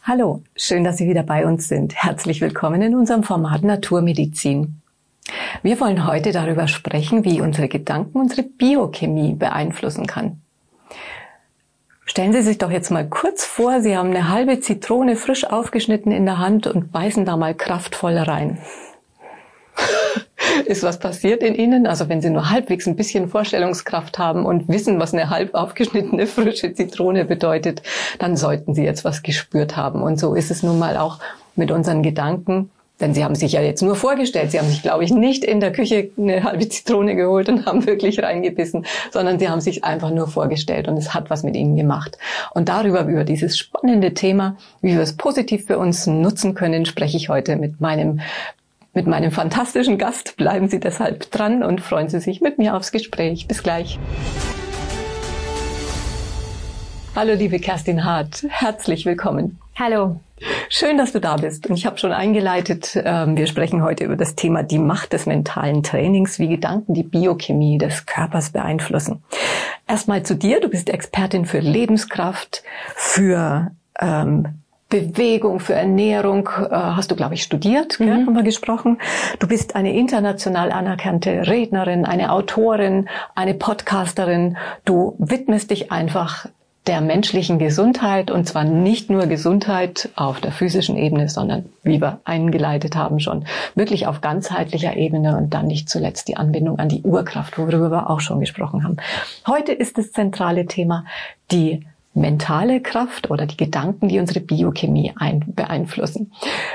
Hallo, schön, dass Sie wieder bei uns sind. Herzlich willkommen in unserem Format Naturmedizin. Wir wollen heute darüber sprechen, wie unsere Gedanken unsere Biochemie beeinflussen kann. Stellen Sie sich doch jetzt mal kurz vor, Sie haben eine halbe Zitrone frisch aufgeschnitten in der Hand und beißen da mal kraftvoll rein. Ist was passiert in Ihnen? Also wenn Sie nur halbwegs ein bisschen Vorstellungskraft haben und wissen, was eine halb aufgeschnittene frische Zitrone bedeutet, dann sollten Sie jetzt was gespürt haben. Und so ist es nun mal auch mit unseren Gedanken. Denn Sie haben sich ja jetzt nur vorgestellt. Sie haben sich, glaube ich, nicht in der Küche eine halbe Zitrone geholt und haben wirklich reingebissen, sondern Sie haben sich einfach nur vorgestellt und es hat was mit Ihnen gemacht. Und über dieses spannende Thema, wie wir es positiv für uns nutzen können, spreche ich heute mit meinem fantastischen Gast. Bleiben Sie deshalb dran und freuen Sie sich mit mir aufs Gespräch. Bis gleich. Hallo, liebe Kerstin Hart. Herzlich willkommen. Hallo. Schön, dass du da bist. Und ich habe schon eingeleitet, wir sprechen heute über das Thema die Macht des mentalen Trainings, wie Gedanken die Biochemie des Körpers beeinflussen. Erstmal zu dir. Du bist Expertin für Lebenskraft, für Bewegung, für Ernährung, hast du, glaube ich, studiert, gell, haben wir gesprochen. Du bist eine international anerkannte Rednerin, eine Autorin, eine Podcasterin. Du widmest dich einfach der menschlichen Gesundheit, und zwar nicht nur Gesundheit auf der physischen Ebene, sondern, wie wir eingeleitet haben schon, wirklich auf ganzheitlicher Ebene und dann nicht zuletzt die Anbindung an die Urkraft, worüber wir auch schon gesprochen haben. Heute ist das zentrale Thema die mentale Kraft oder die Gedanken, die unsere Biochemie beeinflussen.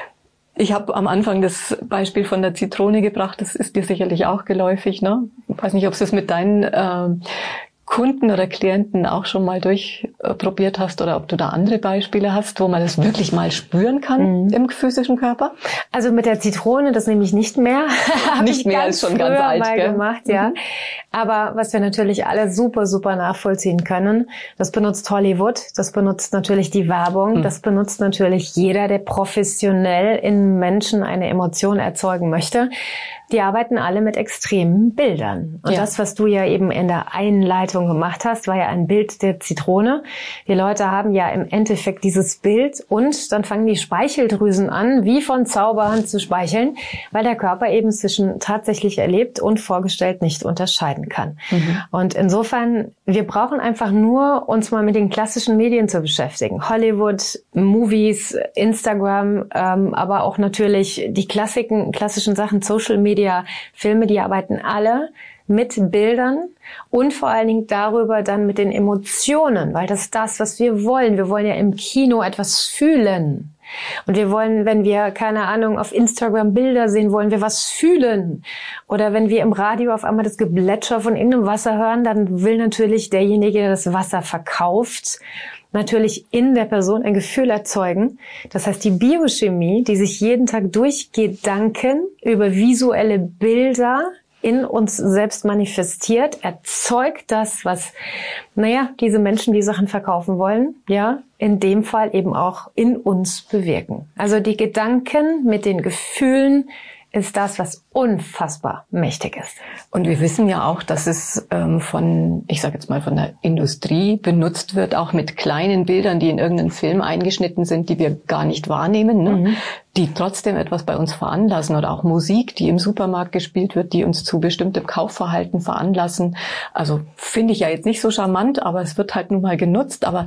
Ich habe am Anfang das Beispiel von der Zitrone gebracht, das ist dir sicherlich auch geläufig, ne? Ich weiß nicht, ob du es mit deinen Kunden oder Klienten auch schon mal durchprobiert hast oder ob du da andere Beispiele hast, wo man das wirklich mal spüren kann im physischen Körper? Also mit der Zitrone, das nehme ich nicht mehr. Nicht mehr, ist schon ganz alt, mal gell? Gemacht, ja. Aber was wir natürlich alle super, super nachvollziehen können, das benutzt Hollywood, das benutzt natürlich die Werbung, das benutzt natürlich jeder, der professionell in Menschen eine Emotion erzeugen möchte. Die arbeiten alle mit extremen Bildern. Und das, was du ja eben in der Einleitung gemacht hast, war ja ein Bild der Zitrone. Die Leute haben ja im Endeffekt dieses Bild und dann fangen die Speicheldrüsen an, wie von Zauberhand zu speicheln, weil der Körper eben zwischen tatsächlich erlebt und vorgestellt nicht unterscheiden kann. Und insofern, wir brauchen einfach nur uns mal mit den klassischen Medien zu beschäftigen. Hollywood, Movies, Instagram, aber auch natürlich die klassischen Sachen, Social Media, Filme, die arbeiten alle mit Bildern und vor allen Dingen darüber dann mit den Emotionen, weil das ist das, was wir wollen. Wir wollen ja im Kino etwas fühlen. Und wir wollen, wenn wir, keine Ahnung, auf Instagram Bilder sehen, wollen wir was fühlen. Oder wenn wir im Radio auf einmal das Geblätscher von irgendeinem Wasser hören, dann will natürlich derjenige, der das Wasser verkauft, natürlich in der Person ein Gefühl erzeugen. Das heißt, die Biochemie, die sich jeden Tag durch Gedanken über visuelle Bilder in uns selbst manifestiert, erzeugt das, was, diese Menschen, die Sachen verkaufen wollen, in dem Fall eben auch in uns bewirken. Also die Gedanken mit den Gefühlen ist das, was unfassbar mächtig ist. Und wir wissen ja auch, dass es von der Industrie benutzt wird, auch mit kleinen Bildern, die in irgendeinen Film eingeschnitten sind, die wir gar nicht wahrnehmen, ne? Die trotzdem etwas bei uns veranlassen, oder auch Musik, die im Supermarkt gespielt wird, die uns zu bestimmtem Kaufverhalten veranlassen. Also finde ich ja jetzt nicht so charmant, aber es wird halt nun mal genutzt. Aber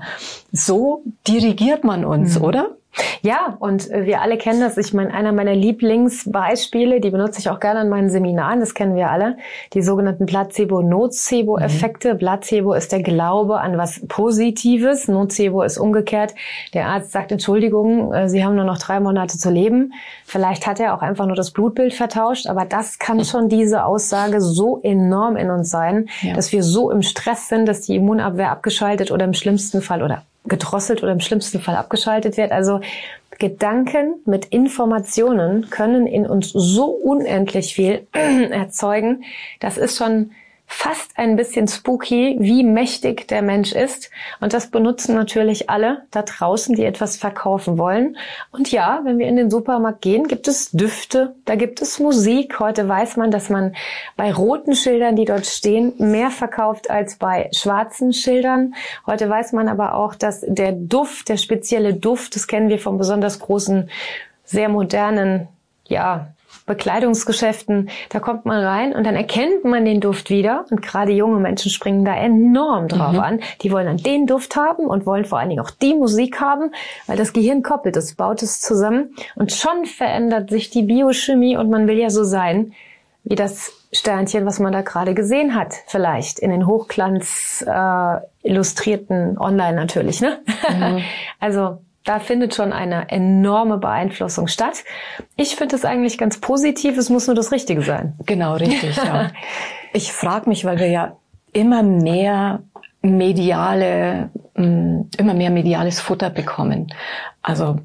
so dirigiert man uns, oder? Ja, und wir alle kennen das. Ich meine, einer meiner Lieblingsbeispiele, die benutze ich auch gerne in meinen Seminaren, das kennen wir alle, die sogenannten Placebo-Nocebo-Effekte. Placebo ist der Glaube an was Positives, Nocebo ist umgekehrt. Der Arzt sagt, Entschuldigung, Sie haben nur noch 3 Monate zu leben. Vielleicht hat er auch einfach nur das Blutbild vertauscht, aber das kann schon diese Aussage so enorm in uns sein, dass wir so im Stress sind, dass die Immunabwehr abgeschaltet oder im schlimmsten Fall oder gedrosselt oder im schlimmsten Fall abgeschaltet wird. Also Gedanken mit Informationen können in uns so unendlich viel erzeugen. Das ist schon fast ein bisschen spooky, wie mächtig der Mensch ist. Und das benutzen natürlich alle da draußen, die etwas verkaufen wollen. Und ja, wenn wir in den Supermarkt gehen, gibt es Düfte, da gibt es Musik. Heute weiß man, dass man bei roten Schildern, die dort stehen, mehr verkauft als bei schwarzen Schildern. Heute weiß man aber auch, dass der Duft, der spezielle Duft, das kennen wir von besonders großen, sehr modernen, Bekleidungsgeschäften, da kommt man rein und dann erkennt man den Duft wieder und gerade junge Menschen springen da enorm drauf an. Die wollen dann den Duft haben und wollen vor allen Dingen auch die Musik haben, weil das Gehirn koppelt es, baut es zusammen und schon verändert sich die Biochemie und man will ja so sein wie das Sternchen, was man da gerade gesehen hat, vielleicht in den Hochglanz illustrierten Online natürlich, ne? Also da findet schon eine enorme Beeinflussung statt. Ich finde es eigentlich ganz positiv, es muss nur das Richtige sein. Genau, richtig, ja. Ich frage mich, weil wir ja immer mehr mediales Futter bekommen. Also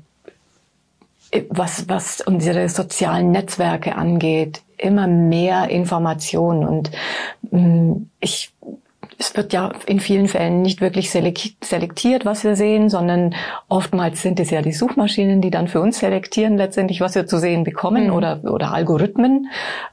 was unsere sozialen Netzwerke angeht, immer mehr Informationen und es wird ja in vielen Fällen nicht wirklich selektiert, was wir sehen, sondern oftmals sind es ja die Suchmaschinen, die dann für uns selektieren letztendlich, was wir zu sehen bekommen oder Algorithmen.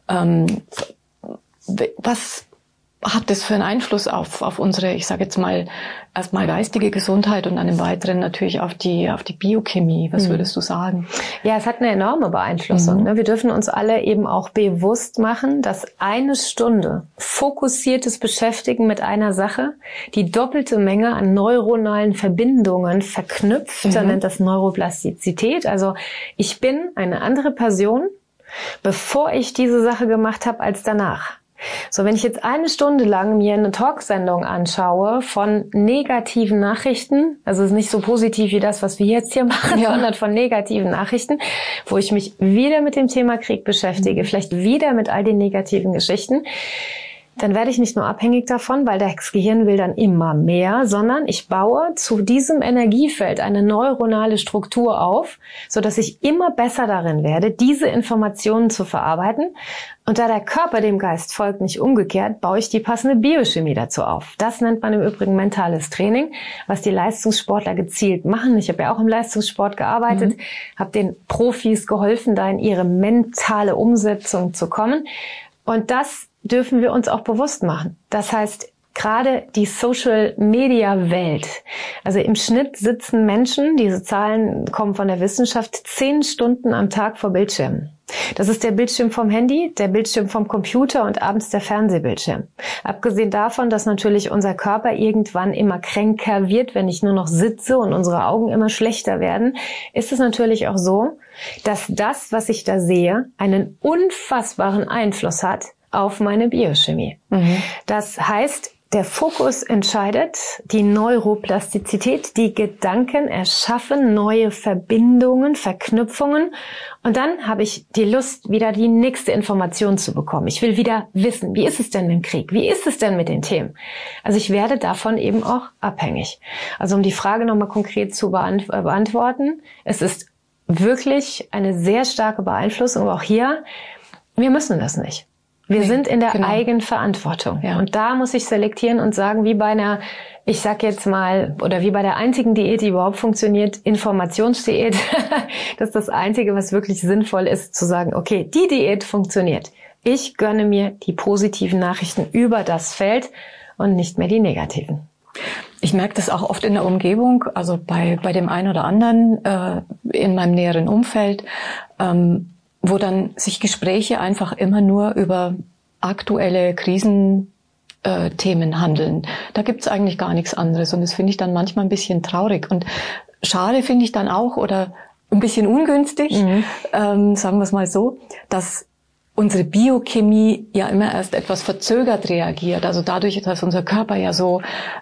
Was hat das für einen Einfluss auf unsere, ich sage jetzt mal, erstmal geistige Gesundheit und dann im Weiteren natürlich auf die Biochemie? Was würdest du sagen? Ja, es hat eine enorme Beeinflussung. Wir dürfen uns alle eben auch bewusst machen, dass eine Stunde fokussiertes Beschäftigen mit einer Sache die doppelte Menge an neuronalen Verbindungen verknüpft. Man nennt das Neuroplastizität. Also ich bin eine andere Person, bevor ich diese Sache gemacht habe, als danach. So, wenn ich jetzt eine Stunde lang mir eine Talksendung anschaue von negativen Nachrichten, also es ist nicht so positiv wie das, was wir jetzt hier machen, sondern von negativen Nachrichten, wo ich mich wieder mit dem Thema Krieg beschäftige, vielleicht wieder mit all den negativen Geschichten, dann werde ich nicht nur abhängig davon, weil das Gehirn will dann immer mehr, sondern ich baue zu diesem Energiefeld eine neuronale Struktur auf, so dass ich immer besser darin werde, diese Informationen zu verarbeiten. Und da der Körper dem Geist folgt, nicht umgekehrt, baue ich die passende Biochemie dazu auf. Das nennt man im Übrigen mentales Training, was die Leistungssportler gezielt machen. Ich habe ja auch im Leistungssport gearbeitet, habe den Profis geholfen, da in ihre mentale Umsetzung zu kommen. Und das dürfen wir uns auch bewusst machen. Das heißt, gerade die Social-Media-Welt. Also im Schnitt sitzen Menschen, diese Zahlen kommen von der Wissenschaft, 10 Stunden am Tag vor Bildschirmen. Das ist der Bildschirm vom Handy, der Bildschirm vom Computer und abends der Fernsehbildschirm. Abgesehen davon, dass natürlich unser Körper irgendwann immer kränker wird, wenn ich nur noch sitze und unsere Augen immer schlechter werden, ist es natürlich auch so, dass das, was ich da sehe, einen unfassbaren Einfluss hat auf meine Biochemie. Das heißt, der Fokus entscheidet, die Neuroplastizität, die Gedanken erschaffen neue Verbindungen, Verknüpfungen und dann habe ich die Lust, wieder die nächste Information zu bekommen. Ich will wieder wissen, wie ist es denn im Krieg? Wie ist es denn mit den Themen? Also ich werde davon eben auch abhängig. Also um die Frage nochmal konkret zu beantworten, es ist wirklich eine sehr starke Beeinflussung, aber auch hier, wir müssen das nicht. Wir sind in der Eigenverantwortung. Ja. Und da muss ich selektieren und sagen, wie bei einer, ich sag jetzt mal, oder wie bei der einzigen Diät, die überhaupt funktioniert, Informationsdiät. Das ist das Einzige, was wirklich sinnvoll ist, zu sagen, okay, die Diät funktioniert. Ich gönne mir die positiven Nachrichten über das Feld und nicht mehr die negativen. Ich merke das auch oft in der Umgebung, also bei dem einen oder anderen in meinem näheren Umfeld, wo dann sich Gespräche einfach immer nur über aktuelle Krisenthemen handeln. Da gibt's eigentlich gar nichts anderes und das finde ich dann manchmal ein bisschen traurig. Und schade finde ich dann auch oder ein bisschen ungünstig, sagen wir es mal so, dass unsere Biochemie ja immer erst etwas verzögert reagiert. Also dadurch, dass unser Körper ja so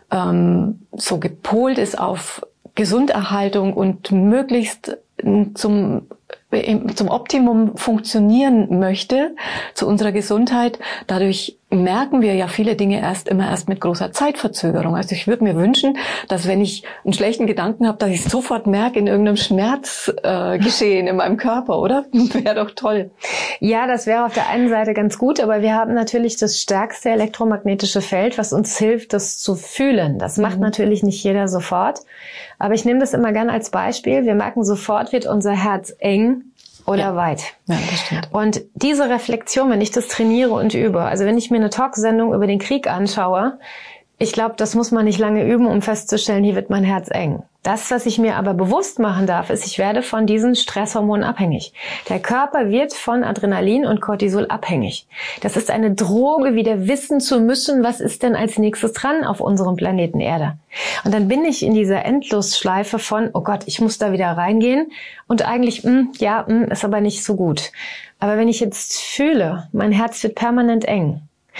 gepolt ist auf Gesunderhaltung und möglichst zum Optimum funktionieren möchte, zu unserer Gesundheit. Dadurch merken wir ja viele Dinge immer erst mit großer Zeitverzögerung. Also ich würde mir wünschen, dass wenn ich einen schlechten Gedanken habe, dass ich es sofort merke in irgendeinem Schmerzgeschehen in meinem Körper, oder? Wäre doch toll. Ja, das wäre auf der einen Seite ganz gut, aber wir haben natürlich das stärkste elektromagnetische Feld, was uns hilft, das zu fühlen. Das macht natürlich nicht jeder sofort. Aber ich nehme das immer gerne als Beispiel. Wir merken sofort, wird unser Herz eng oder weit. Ja, das stimmt. Und diese Reflexion, wenn ich das trainiere und übe, also wenn ich mir eine Talksendung über den Krieg anschaue, ich glaube, das muss man nicht lange üben, um festzustellen, hier wird mein Herz eng. Das, was ich mir aber bewusst machen darf, ist, ich werde von diesen Stresshormonen abhängig. Der Körper wird von Adrenalin und Cortisol abhängig. Das ist eine Droge, wieder wissen zu müssen, was ist denn als nächstes dran auf unserem Planeten Erde. Und dann bin ich in dieser Endlosschleife von, oh Gott, ich muss da wieder reingehen und eigentlich, ist aber nicht so gut. Aber wenn ich jetzt fühle, mein Herz wird permanent eng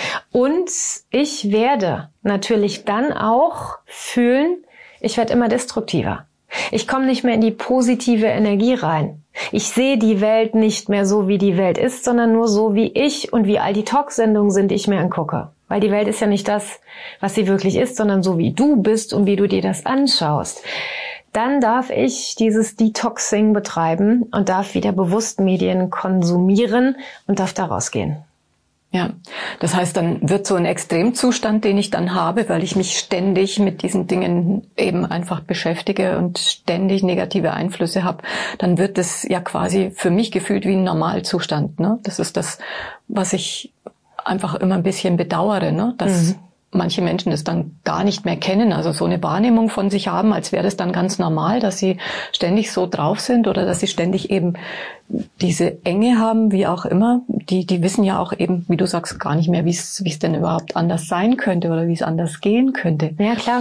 und ich werde natürlich dann auch fühlen, ich werde immer destruktiver. Ich komme nicht mehr in die positive Energie rein. Ich sehe die Welt nicht mehr so, wie die Welt ist, sondern nur so, wie ich und wie all die Talksendungen sind, die ich mir angucke. Weil die Welt ist ja nicht das, was sie wirklich ist, sondern so, wie du bist und wie du dir das anschaust. Dann darf ich dieses Detoxing betreiben und darf wieder bewusst Medien konsumieren und darf da rausgehen. Ja, das heißt, dann wird so ein Extremzustand, den ich dann habe, weil ich mich ständig mit diesen Dingen eben einfach beschäftige und ständig negative Einflüsse habe, dann wird es ja quasi für mich gefühlt wie ein Normalzustand. Ne? Das ist das, was ich einfach immer ein bisschen bedauere, ne? Dass manche Menschen das dann gar nicht mehr kennen, also so eine Wahrnehmung von sich haben, als wäre das dann ganz normal, dass sie ständig so drauf sind oder dass sie ständig eben diese Enge haben, wie auch immer. Die wissen ja auch eben, wie du sagst, gar nicht mehr, wie es denn überhaupt anders sein könnte oder wie es anders gehen könnte. Ja, klar.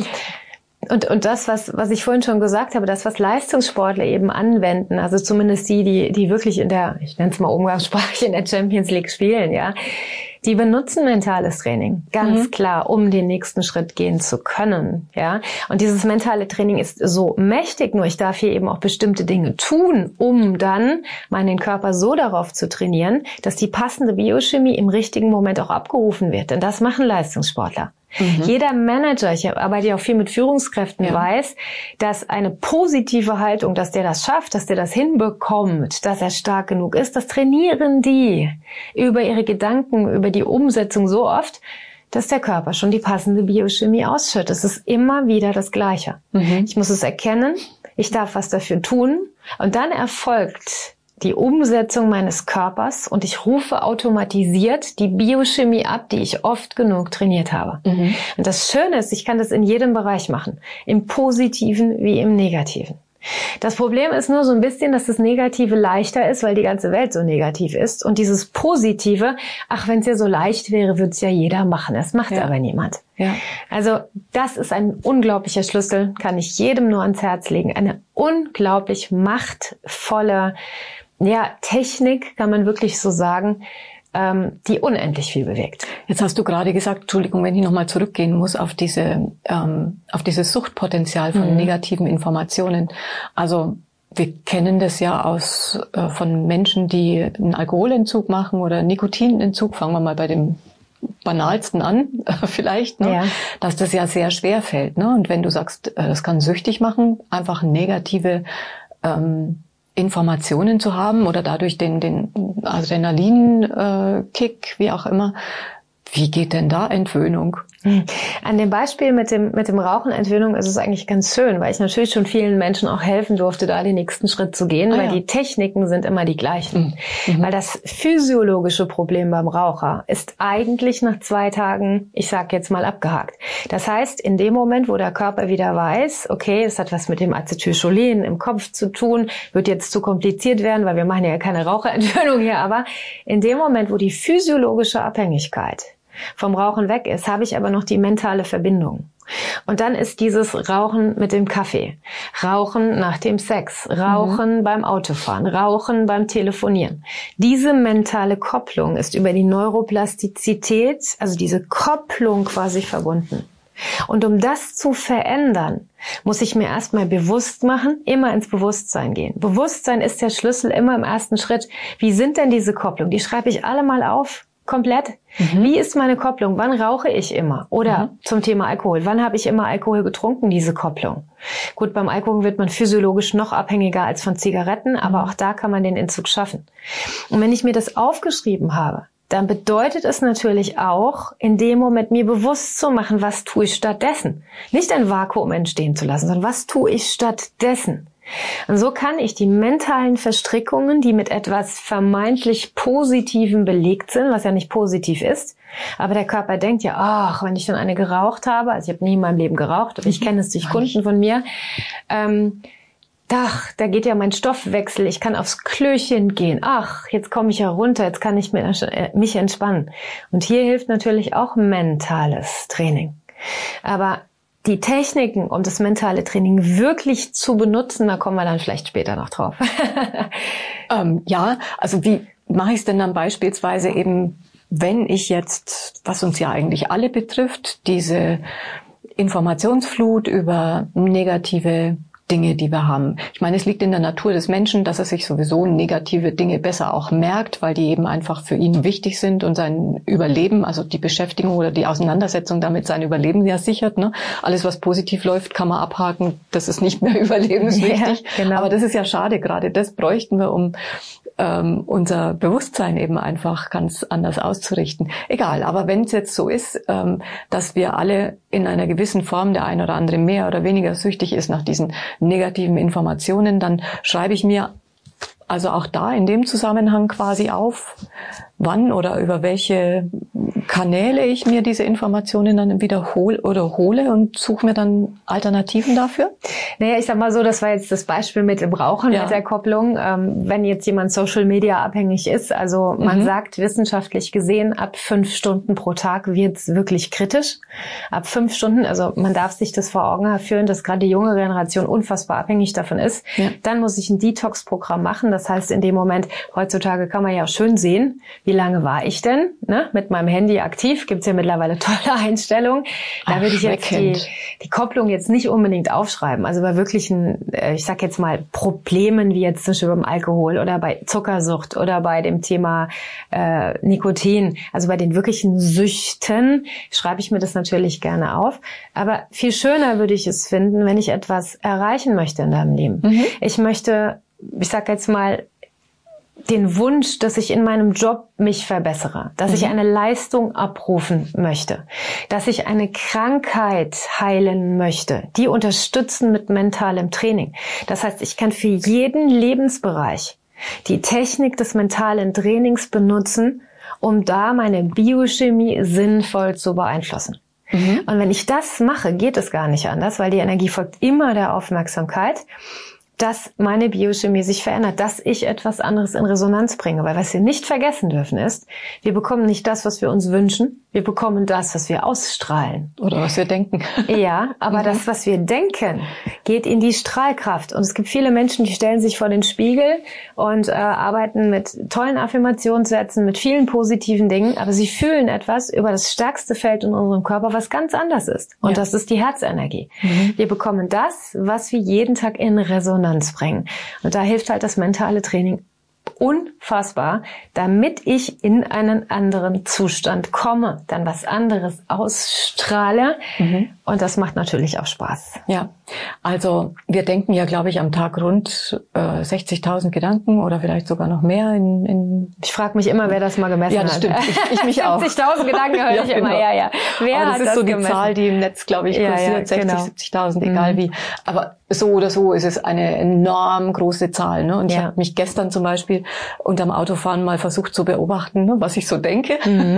Und das, was ich vorhin schon gesagt habe, das, was Leistungssportler eben anwenden, also zumindest die wirklich in der, ich nenne es mal umgangssprachlich, in der Champions League spielen, ja, die benutzen mentales Training, ganz klar, um den nächsten Schritt gehen zu können, ja. Und dieses mentale Training ist so mächtig, nur ich darf hier eben auch bestimmte Dinge tun, um dann meinen Körper so darauf zu trainieren, dass die passende Biochemie im richtigen Moment auch abgerufen wird. Denn das machen Leistungssportler. Jeder Manager, ich arbeite ja auch viel mit Führungskräften, weiß, dass eine positive Haltung, dass der das schafft, dass der das hinbekommt, dass er stark genug ist, das trainieren die über ihre Gedanken, über die Umsetzung so oft, dass der Körper schon die passende Biochemie ausschüttet. Es ist immer wieder das Gleiche. Ich muss es erkennen, ich darf was dafür tun und dann erfolgt die Umsetzung meines Körpers und ich rufe automatisiert die Biochemie ab, die ich oft genug trainiert habe. Und das Schöne ist, ich kann das in jedem Bereich machen, im Positiven wie im Negativen. Das Problem ist nur so ein bisschen, dass das Negative leichter ist, weil die ganze Welt so negativ ist. Und dieses Positive, ach, wenn es ja so leicht wäre, würde es ja jeder machen. Das macht aber niemand. Ja. Also das ist ein unglaublicher Schlüssel, kann ich jedem nur ans Herz legen. Eine unglaublich machtvolle Technik, kann man wirklich so sagen, die unendlich viel bewegt. Jetzt hast du gerade gesagt, Entschuldigung, wenn ich nochmal zurückgehen muss auf dieses Suchtpotenzial von negativen Informationen. Also wir kennen das ja von Menschen, die einen Alkoholentzug machen oder Nikotinentzug. Fangen wir mal bei dem banalsten an, vielleicht, ne? Ja. Dass das ja sehr schwer fällt. Ne? Und wenn du sagst, das kann süchtig machen, einfach negative Informationen zu haben oder dadurch den Adrenalin-Kick, wie auch immer. Wie geht denn da Entwöhnung? An dem Beispiel mit dem Rauchen Entwöhnung ist es eigentlich ganz schön, weil ich natürlich schon vielen Menschen auch helfen durfte, da den nächsten Schritt zu gehen, weil die Techniken sind immer die gleichen. Weil das physiologische Problem beim Raucher ist eigentlich nach 2 Tagen, ich sag jetzt mal, abgehakt. Das heißt, in dem Moment, wo der Körper wieder weiß, okay, es hat was mit dem Acetylcholin im Kopf zu tun, wird jetzt zu kompliziert werden, weil wir machen ja keine Raucherentwöhnung hier, aber in dem Moment, wo die physiologische Abhängigkeit vom Rauchen weg ist, habe ich aber noch die mentale Verbindung. Und dann ist dieses Rauchen mit dem Kaffee, Rauchen nach dem Sex, Rauchen beim Autofahren, Rauchen beim Telefonieren. Diese mentale Kopplung ist über die Neuroplastizität, also diese Kopplung quasi verbunden. Und um das zu verändern, muss ich mir erstmal bewusst machen, immer ins Bewusstsein gehen. Bewusstsein ist der Schlüssel immer im ersten Schritt. Wie sind denn diese Kopplungen? Die schreibe ich alle mal auf. Komplett. Wie ist meine Kopplung? Wann rauche ich immer? Oder zum Thema Alkohol. Wann habe ich immer Alkohol getrunken, diese Kopplung? Gut, beim Alkohol wird man physiologisch noch abhängiger als von Zigaretten, aber auch da kann man den Entzug schaffen. Und wenn ich mir das aufgeschrieben habe, dann bedeutet es natürlich auch, in dem Moment mir bewusst zu machen, was tue ich stattdessen. Nicht ein Vakuum entstehen zu lassen, sondern was tue ich stattdessen. Und so kann ich die mentalen Verstrickungen, die mit etwas vermeintlich Positivem belegt sind, was ja nicht positiv ist, aber der Körper denkt ja, ach, wenn ich schon eine geraucht habe, also ich habe nie in meinem Leben geraucht, aber ich kenne es durch Kunden von mir, da geht ja mein Stoffwechsel, ich kann aufs Klöchen gehen, ach, jetzt komme ich ja runter, jetzt kann ich mich entspannen. Und hier hilft natürlich auch mentales Training. Aber die Techniken, um das mentale Training wirklich zu benutzen, da kommen wir dann vielleicht später noch drauf. Ja, also wie mache ich es denn dann beispielsweise eben, wenn ich jetzt, was uns ja eigentlich alle betrifft, diese Informationsflut über negative Dinge, die wir haben. Ich meine, es liegt in der Natur des Menschen, dass er sich sowieso negative Dinge besser auch merkt, weil die eben einfach für ihn wichtig sind und sein Überleben, also die Beschäftigung oder die Auseinandersetzung damit sein Überleben ja sichert. Ne? Alles, was positiv läuft, kann man abhaken. Das ist nicht mehr überlebenswichtig. Ja, genau. Aber das ist ja schade. Gerade das bräuchten wir, um unser Bewusstsein eben einfach ganz anders auszurichten. Egal, aber wenn es jetzt so ist, dass wir alle in einer gewissen Form, der ein oder andere mehr oder weniger süchtig ist nach diesen negativen Informationen, dann schreibe ich mir also auch da in dem Zusammenhang quasi auf, wann oder über welche Kanäle ich mir diese Informationen dann wiederhole oder hole und suche mir dann Alternativen dafür? Naja, ich sag mal so, das war jetzt das Beispiel mit dem Rauchen, mit der Kopplung. Wenn jetzt jemand Social Media abhängig ist, also man sagt wissenschaftlich gesehen, ab 5 Stunden pro Tag wird's wirklich kritisch. Ab 5 Stunden, also man darf sich das vor Augen führen, dass gerade die junge Generation unfassbar abhängig davon ist. Ja. Dann muss ich ein Detox-Programm machen. Das heißt, in dem Moment, heutzutage kann man ja schön sehen, wie lange war ich denn mit meinem Handy aktiv? Gibt's ja mittlerweile tolle Einstellungen. Da würde ich jetzt die Kopplung jetzt nicht unbedingt aufschreiben. Also bei wirklichen, ich sag jetzt mal, Problemen wie jetzt zum Beispiel beim Alkohol oder bei Zuckersucht oder bei dem Thema Nikotin, also bei den wirklichen Süchten, schreibe ich mir das natürlich gerne auf. Aber viel schöner würde ich es finden, wenn ich etwas erreichen möchte in deinem Leben. Ich möchte, ich sag jetzt mal, den Wunsch, dass ich in meinem Job mich verbessere, dass ich eine Leistung abrufen möchte, dass ich eine Krankheit heilen möchte, die unterstützen mit mentalem Training. Das heißt, ich kann für jeden Lebensbereich die Technik des mentalen Trainings benutzen, um da meine Biochemie sinnvoll zu beeinflussen. Und wenn ich das mache, geht es gar nicht anders, weil die Energie folgt immer der Aufmerksamkeit, dass meine Biochemie sich verändert, dass ich etwas anderes in Resonanz bringe. Weil was wir nicht vergessen dürfen ist, wir bekommen nicht das, was wir uns wünschen, wir bekommen das, was wir ausstrahlen. Oder was wir denken. Ja, aber das, was wir denken, geht in die Strahlkraft. Und es gibt viele Menschen, die stellen sich vor den Spiegel und arbeiten mit tollen Affirmationssätzen, mit vielen positiven Dingen, aber sie fühlen etwas über das stärkste Feld in unserem Körper, was ganz anders ist. Und das ist die Herzenergie. Wir bekommen das, was wir jeden Tag in Resonanz bringen. Und da hilft halt das mentale Training unfassbar, damit ich in einen anderen Zustand komme, dann was anderes ausstrahle. Und das macht natürlich auch Spaß. Ja, also wir denken ja, glaube ich, am Tag rund 60.000 Gedanken oder vielleicht sogar noch mehr. Ich frage mich immer, wer das mal gemessen hat. Ja, das stimmt. Ich mich auch. 60.000 Gedanken höre ich immer. Genau. Ja. Wer aber hat das ist so die gemessen? Zahl, die im Netz, glaube ich, kursiert. 60.000, 70.000, egal wie. Aber so oder so ist es eine enorm große Zahl. Ne? Und ich habe mich gestern zum Beispiel unterm Autofahren mal versucht zu beobachten, ne, was ich so denke.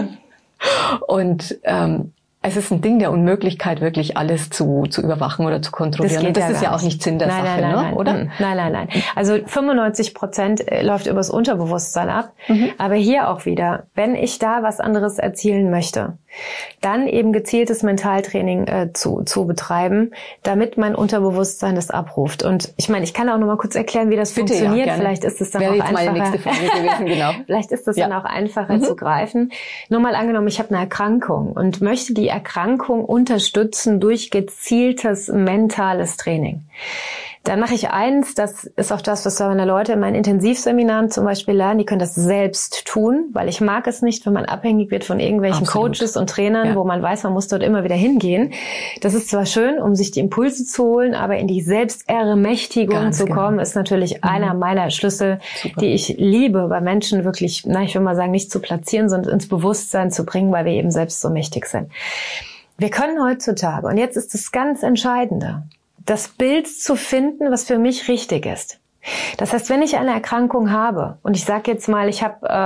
Und es ist ein Ding der Unmöglichkeit, wirklich alles zu überwachen oder zu kontrollieren. Das ist ja auch nicht Sinn der Sache, nein, oder? Nein. Also 95% läuft übers Unterbewusstsein ab. Aber hier auch wieder, wenn ich da was anderes erzielen möchte, dann eben gezieltes Mentaltraining zu betreiben, damit mein Unterbewusstsein das abruft. Und ich meine, ich kann auch noch mal kurz erklären, wie das funktioniert. Vielleicht ist es dann auch einfacher. Meine nächste Frage gewesen, genau. Vielleicht ist das dann auch einfacher zu greifen. Nur mal angenommen, ich habe eine Erkrankung und möchte die Erkrankung unterstützen durch gezieltes mentales Training. Dann mache ich eins, das ist auch das, was meine Leute in meinen Intensivseminaren zum Beispiel lernen, die können das selbst tun, weil ich mag es nicht, wenn man abhängig wird von irgendwelchen Coaches und Trainern, wo man weiß, man muss dort immer wieder hingehen. Das ist zwar schön, um sich die Impulse zu holen, aber in die Selbstermächtigung zu kommen, ist natürlich einer meiner Schlüssel, die ich liebe, bei Menschen wirklich, ich will mal sagen, nicht zu platzieren, sondern ins Bewusstsein zu bringen, weil wir eben selbst so mächtig sind. Wir können heutzutage, und jetzt ist das ganz Entscheidende, das Bild zu finden, was für mich richtig ist. Das heißt, wenn ich eine Erkrankung habe, und ich sage jetzt mal, ich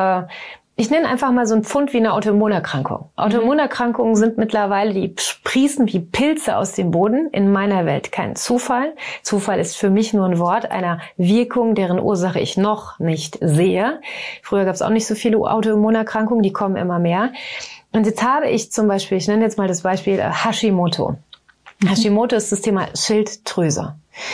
nenne einfach mal so einen Pfund wie eine Autoimmunerkrankung. Autoimmunerkrankungen sind mittlerweile, die sprießen wie Pilze aus dem Boden. In meiner Welt kein Zufall. Zufall ist für mich nur ein Wort einer Wirkung, deren Ursache ich noch nicht sehe. Früher gab es auch nicht so viele Autoimmunerkrankungen, die kommen immer mehr. Und jetzt habe ich zum Beispiel, ich nenne jetzt mal das Beispiel Hashimoto. Hashimoto ist das Thema Schilddrüse.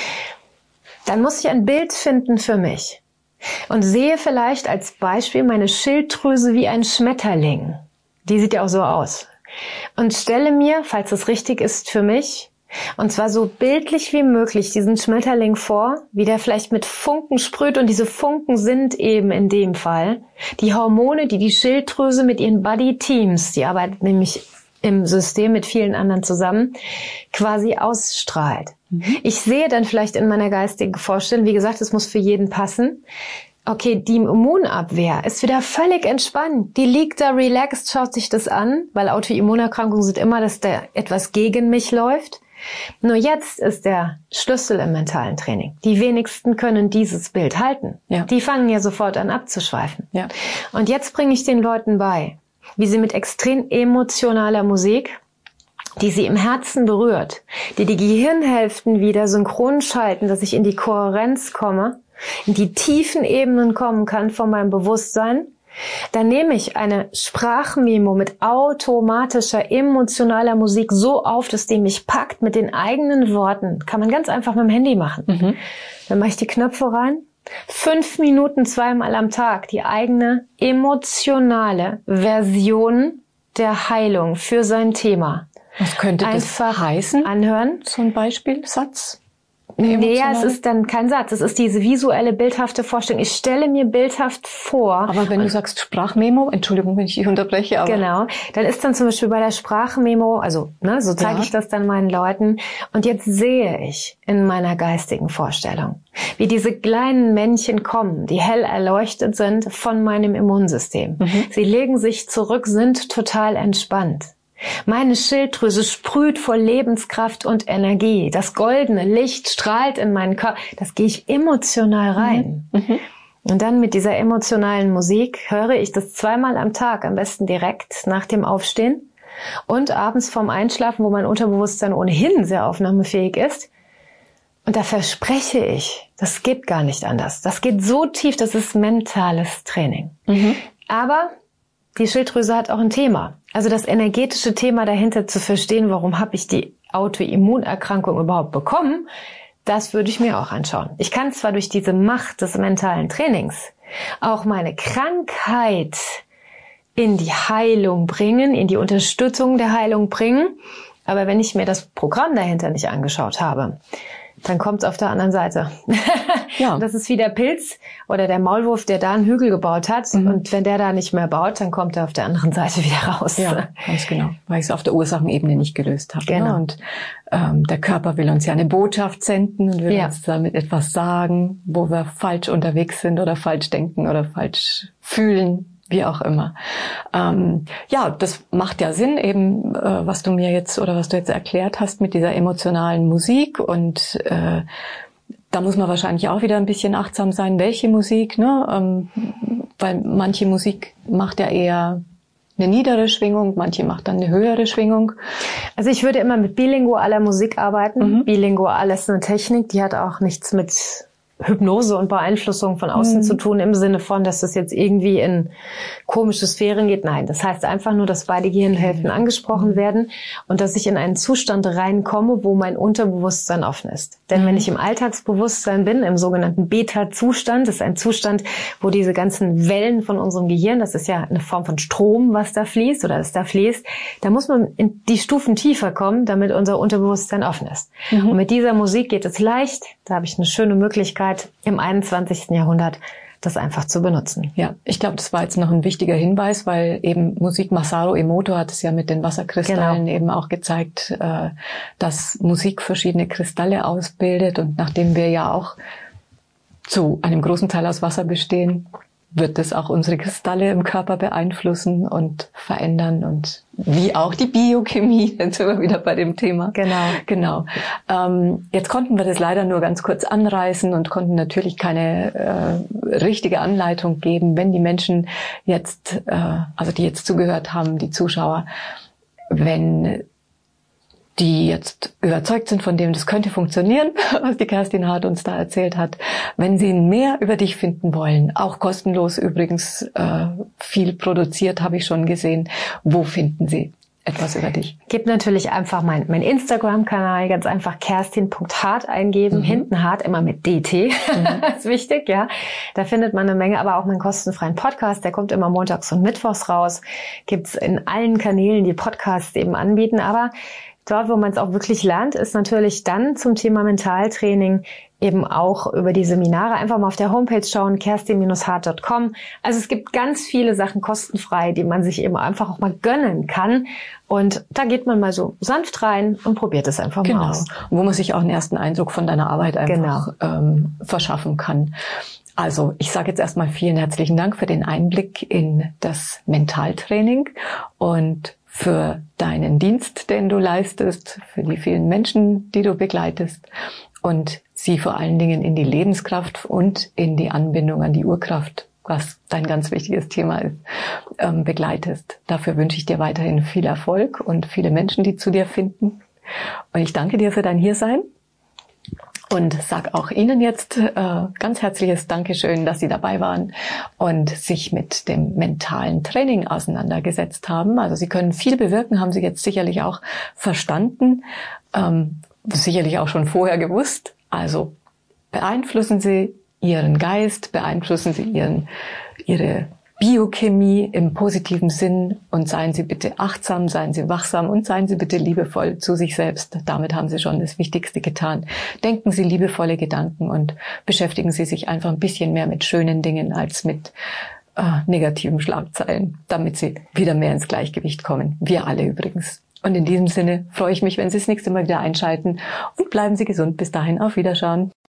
Dann muss ich ein Bild finden für mich und sehe vielleicht als Beispiel meine Schilddrüse wie ein Schmetterling. Die sieht ja auch so aus. Und stelle mir, falls es richtig ist für mich, und zwar so bildlich wie möglich, diesen Schmetterling vor, wie der vielleicht mit Funken sprüht. Und diese Funken sind eben in dem Fall die Hormone, die die Schilddrüse mit ihren Buddy-Teams, die arbeitet nämlich im System mit vielen anderen zusammen, quasi ausstrahlt. Ich sehe dann vielleicht in meiner geistigen Vorstellung, wie gesagt, es muss für jeden passen, okay, die Immunabwehr ist wieder völlig entspannt. Die liegt da relaxed, schaut sich das an, weil Autoimmunerkrankungen sind immer, dass da etwas gegen mich läuft. Nur jetzt ist der Schlüssel im mentalen Training. Die wenigsten können dieses Bild halten. Ja. Die fangen ja sofort an abzuschweifen. Ja. Und jetzt bringe ich den Leuten bei, wie sie mit extrem emotionaler Musik, die sie im Herzen berührt, die Gehirnhälften wieder synchron schalten, dass ich in die Kohärenz komme, in die tiefen Ebenen kommen kann von meinem Bewusstsein. Dann nehme ich eine Sprachmemo mit automatischer, emotionaler Musik so auf, dass die mich packt mit den eigenen Worten. Kann man ganz einfach mit dem Handy machen. Dann mache ich die Knöpfe rein. 5 Minuten 2-mal am Tag die eigene emotionale Version der Heilung für sein Thema. Was könnte das einfach heißen? Anhören. Zum Beispiel Satz? Nee, es ist dann kein Satz. Es ist diese visuelle, bildhafte Vorstellung. Ich stelle mir bildhaft vor. Aber wenn du sagst Sprachmemo, Entschuldigung, wenn ich dich unterbreche, aber. Genau. Dann ist dann zum Beispiel bei der Sprachmemo, also, so zeige ich das dann meinen Leuten. Und jetzt sehe ich in meiner geistigen Vorstellung, wie diese kleinen Männchen kommen, die hell erleuchtet sind von meinem Immunsystem. Sie legen sich zurück, sind total entspannt. Meine Schilddrüse sprüht vor Lebenskraft und Energie. Das goldene Licht strahlt in meinen Körper. Das gehe ich emotional rein. Und dann mit dieser emotionalen Musik höre ich das 2-mal am Tag, am besten direkt nach dem Aufstehen und abends vorm Einschlafen, wo mein Unterbewusstsein ohnehin sehr aufnahmefähig ist. Und da verspreche ich, das geht gar nicht anders. Das geht so tief, das ist mentales Training. Aber die Schilddrüse hat auch ein Thema. Also das energetische Thema dahinter zu verstehen, warum habe ich die Autoimmunerkrankung überhaupt bekommen, das würde ich mir auch anschauen. Ich kann zwar durch diese Macht des mentalen Trainings auch meine Krankheit in die Heilung bringen, in die Unterstützung der Heilung bringen, aber wenn ich mir das Programm dahinter nicht angeschaut habe, dann kommt es auf der anderen Seite. Ja. Das ist wie der Pilz oder der Maulwurf, der da einen Hügel gebaut hat. Und wenn der da nicht mehr baut, dann kommt er auf der anderen Seite wieder raus. Ja, ganz genau. Weil ich es auf der Ursachenebene nicht gelöst habe. Genau. Ne? Und der Körper will uns ja eine Botschaft senden und will uns damit etwas sagen, wo wir falsch unterwegs sind oder falsch denken oder falsch fühlen. Wie auch immer. Das macht ja Sinn eben, was du mir jetzt oder was du jetzt erklärt hast mit dieser emotionalen Musik und da muss man wahrscheinlich auch wieder ein bisschen achtsam sein, welche Musik, ne? Weil manche Musik macht ja eher eine niedere Schwingung, manche macht dann eine höhere Schwingung. Also ich würde immer mit bilingualer Musik arbeiten. Bilingual ist eine Technik, die hat auch nichts mit Hypnose und Beeinflussung von außen zu tun, im Sinne von, dass es jetzt irgendwie in komische Sphären geht. Nein, das heißt einfach nur, dass beide Gehirnhälften angesprochen werden und dass ich in einen Zustand reinkomme, wo mein Unterbewusstsein offen ist. Denn wenn ich im Alltagsbewusstsein bin, im sogenannten Beta-Zustand, das ist ein Zustand, wo diese ganzen Wellen von unserem Gehirn, das ist ja eine Form von Strom, was da fließt oder das da fließt, da muss man in die Stufen tiefer kommen, damit unser Unterbewusstsein offen ist. Und mit dieser Musik geht es leicht. Da habe ich eine schöne Möglichkeit, im 21. Jahrhundert das einfach zu benutzen. Ja, ich glaube, das war jetzt noch ein wichtiger Hinweis, weil eben Musik, Masaru Emoto hat es ja mit den Wasserkristallen eben auch gezeigt, dass Musik verschiedene Kristalle ausbildet. Und nachdem wir ja auch zu einem großen Teil aus Wasser bestehen, wird es auch unsere Kristalle im Körper beeinflussen und verändern und wie auch die Biochemie. Jetzt sind wir wieder bei dem Thema. Genau. Jetzt konnten wir das leider nur ganz kurz anreißen und konnten natürlich keine richtige Anleitung geben. Wenn die Menschen jetzt, also die jetzt zugehört haben, die Zuschauer, wenn die jetzt überzeugt sind von dem, das könnte funktionieren, was die Kerstin Hart uns da erzählt hat. Wenn sie mehr über dich finden wollen, auch kostenlos übrigens, viel produziert, habe ich schon gesehen, wo finden sie etwas über dich? Gibt natürlich einfach mein Instagram-Kanal, ganz einfach kerstin.hart eingeben, hinten Hart immer mit DT, das ist wichtig, ja. Da findet man eine Menge, aber auch meinen kostenfreien Podcast, der kommt immer montags und mittwochs raus. Gibt's in allen Kanälen, die Podcasts eben anbieten, aber dort, wo man es auch wirklich lernt, ist natürlich dann zum Thema Mentaltraining eben auch über die Seminare. Einfach mal auf der Homepage schauen, kerstin-hart.com. Also es gibt ganz viele Sachen kostenfrei, die man sich eben einfach auch mal gönnen kann. Und da geht man mal so sanft rein und probiert es einfach mal aus. Wo man sich auch einen ersten Eindruck von deiner Arbeit einfach verschaffen kann. Also ich sage jetzt erstmal vielen herzlichen Dank für den Einblick in das Mentaltraining und für deinen Dienst, den du leistest, für die vielen Menschen, die du begleitest und sie vor allen Dingen in die Lebenskraft und in die Anbindung an die Urkraft, was dein ganz wichtiges Thema ist, begleitest. Dafür wünsche ich dir weiterhin viel Erfolg und viele Menschen, die zu dir finden. Und ich danke dir für dein Hiersein. Und sag auch Ihnen jetzt ganz herzliches Dankeschön, dass Sie dabei waren und sich mit dem mentalen Training auseinandergesetzt haben. Also Sie können viel bewirken, haben Sie jetzt sicherlich auch verstanden, sicherlich auch schon vorher gewusst. Also beeinflussen Sie Ihren Geist, beeinflussen Sie Ihre Biochemie im positiven Sinn und seien Sie bitte achtsam, seien Sie wachsam und seien Sie bitte liebevoll zu sich selbst. Damit haben Sie schon das Wichtigste getan. Denken Sie liebevolle Gedanken und beschäftigen Sie sich einfach ein bisschen mehr mit schönen Dingen als mit negativen Schlagzeilen, damit Sie wieder mehr ins Gleichgewicht kommen. Wir alle übrigens. Und in diesem Sinne freue ich mich, wenn Sie das nächste Mal wieder einschalten und bleiben Sie gesund. Bis dahin, auf Wiederschauen.